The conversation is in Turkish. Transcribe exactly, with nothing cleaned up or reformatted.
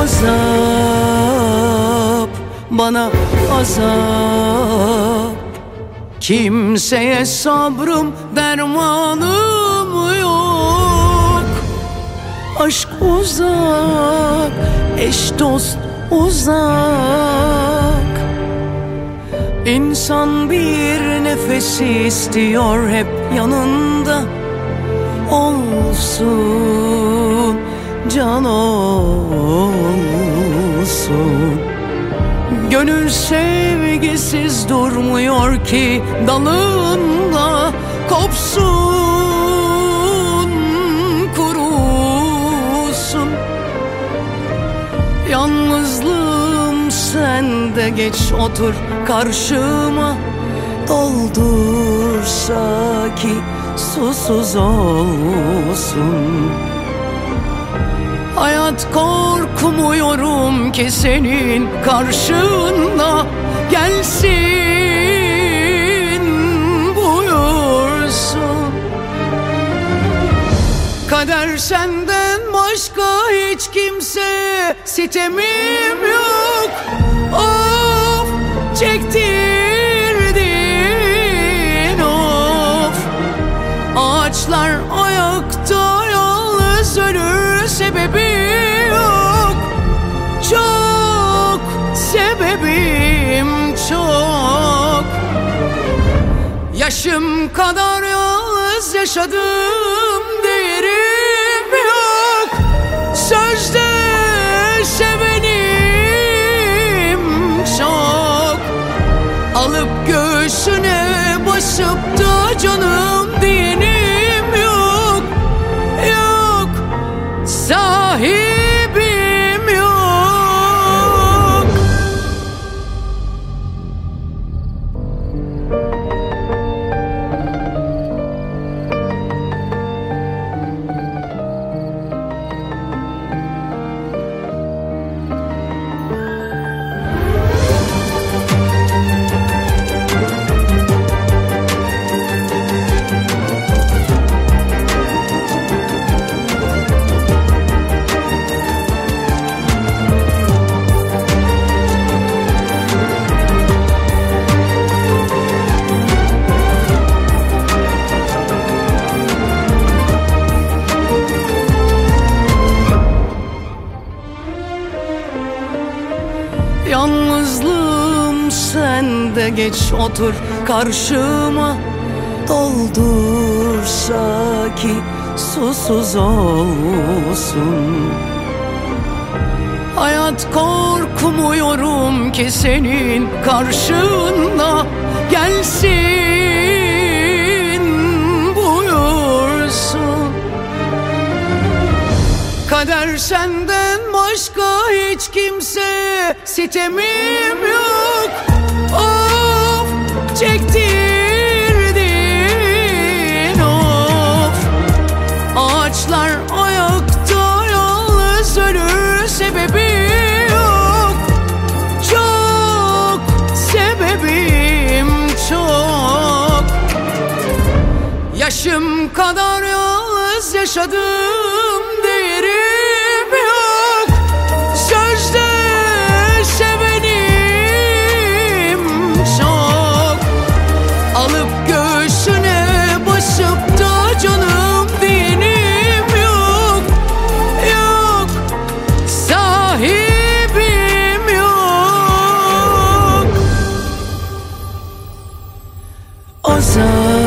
azap, bana azap. Kimseye sabrım dermanım yok. Aşk uzak, eş dost uzak. İnsan bir nefesi istiyor hep yanında olsun, can olsun. Gönül sevgisiz durmuyor ki dalında, kopsun, kurusun. Yalnızlığım sende, geç otur karşıma, doldursa ki susuz olsun. Hayat korkmuyorum ki senin karşında, gelsin buyursun. Kader senden başka hiç kimse sitemim yok. Of, çektirdin of. Ağaçlar ayakta, yalnız ölür, sebebi yok. Çok sebebim çok. Yaşım kadar yalnız yaşadım, değerim yok. Sözde sevenim çok. Alıp göğsüne basıp da canım diyenim yok. Yok, sahibim yok. Yalnızlığım sende, geç otur karşıma, doldursa ki susuz olsun. Hayat korkmuyorum ki senin karşında, gelsin buyursun. Kader senden başka hiç kimse sitemim yok. Of, çektirdin of. Ağaçlar ayakta, yalnız ölür, sebebi yok. Çok sebebim çok. Yaşım kadar yalnız yaşadım, değerim yok. Sözde sevenim çok. Alıp göğsüne basıp da canım diyenim yok. Yok, sahibim yok. Azap,